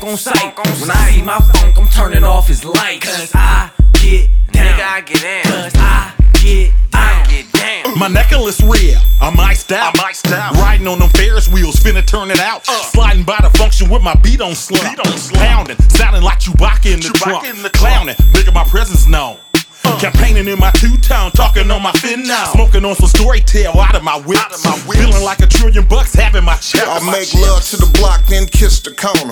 on sight. When I see my funk, I'm turning off his light. Cause I get down. Nigga, I get in. Cause I get down. Get down. My necklace red, I'm iced out. Riding on them Ferris wheels, finna turn it out. Sliding by the function with my beat on slump. Pounding, sounding like Chewbacca in the trunk. Clowning, making my presence known. Campaigning in my two-tone, talking on my fin now. Smoking on some storytell out of my whip. Feeling like $1 trillion, having my check. I make love to the block, then kiss the corner.